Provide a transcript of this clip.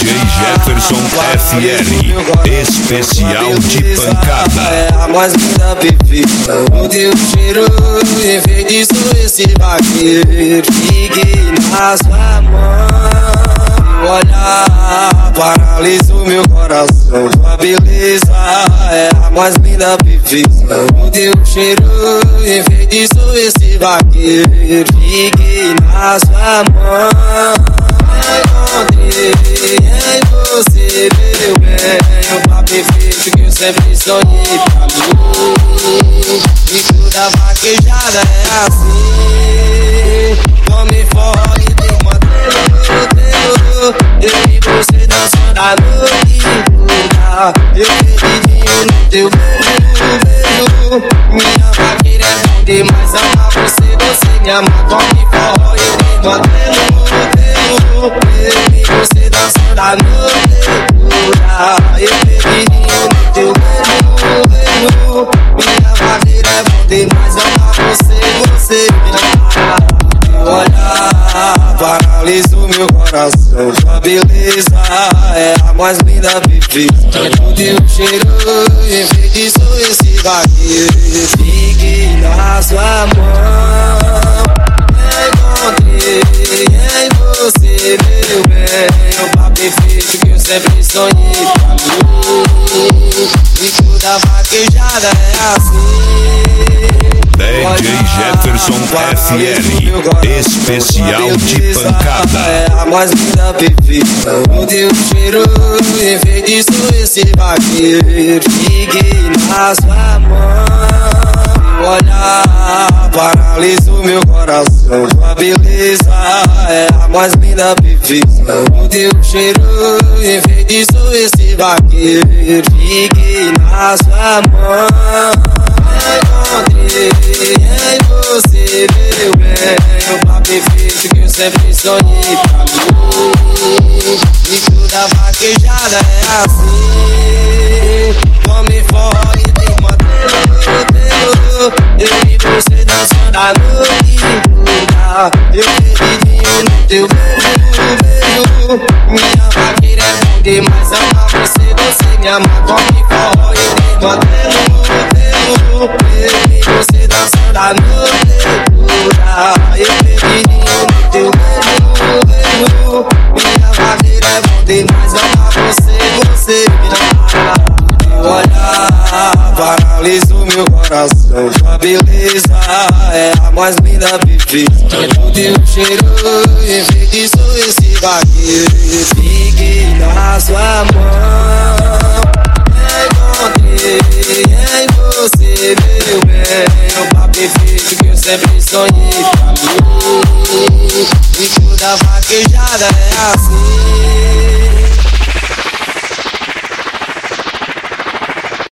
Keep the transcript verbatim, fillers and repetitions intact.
J Jefferson F R, especial de pancada. É a mais linda perfeita, o teu cheiro enfeitiçou esse vaqueiro. Fiquei na sua mão, olhar paralisou meu coração. Tua beleza é a mais linda perfeita, o teu cheiro enfeitiçou esse vaqueiro. Fiquei na sua mão, encontrei em você, meu bem, o par perfeito que eu sempre sonhei pra mim. E toda vaquejada é assim, come forró e tem mantelo. Eu e você dançando a noite toda, eu perdidinho no teu beijo. Minha vaqueira é bom demais, amar você, você me ama. Come forró e tem mantelo. Eu e você dançando a noite toda, eu perdidinho no teu beijo. Minha vaqueira é bom demais, amar você, você me ama. Teu olhar paralisou meu coração. Tua beleza é a mais linda perfeita, o teu cheiro enfeitiçou esse vaqueiro. Fiquei na sua mão, encontrei em você, meu bem, o par perfeito que eu sempre sonhei pra mim. E toda vaquejada é assim. D J Jefferson F R, especial de pancada. É a mais linda perfeita, o teu cheiro enfeitiçou esse vaqueiro. Fiquei na sua mão, olhar paralisou meu coração. Tua beleza é a mais linda perfeita, o teu cheiro enfeitiçou esse vaqueiro. Fiquei na sua mão, encontrei em você, meu bem, o par perfeito que eu sempre sonhei pra mim. E toda vaquejada é assim, come forró e tem mantelo. Eu e você dançando a noite toda, eu perdidinho no teu beijo. Minha vaqueira é bom demais, amar você, você me ama. Come forró e tem mantelo. Eu e você dançando a noite toda, eu perdidinho no teu beijo. Minha vaqueira é bom demais, amar você, você me ama. Teu olhar paralisou meu coração. Tua beleza é a mais linda perfeita, o teu cheiro enfeitiçou esse vaqueiro. Fiquei na sua mão, encontrei em você, meu bem, o par perfeito que eu sempre sonhei pra mim. E toda vaquejada é assim.